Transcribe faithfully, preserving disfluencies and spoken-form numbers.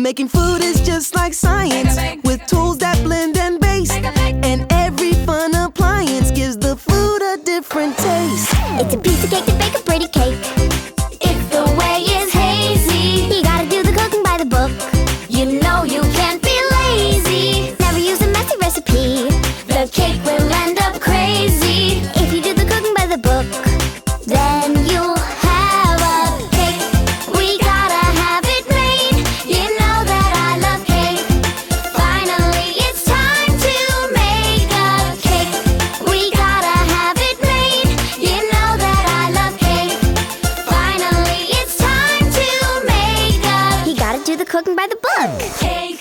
Making food is just like science, with tools that blend and base. And every fun appliance gives the food a different taste. It's a piece of cake to bake a pretty cake. If the way is hazy, you gotta do the cooking by the book. You know you can't be lazy. Never use a messy recipe. The cake will end up crazy. If you do the cooking by the book, then you'll have a cake. We gotta have it made. You know that I love cake. Finally, it's time to make a cake. We gotta have it made. You know that I love cake. Finally, it's time to make a. You gotta do the cooking by the book. Cake.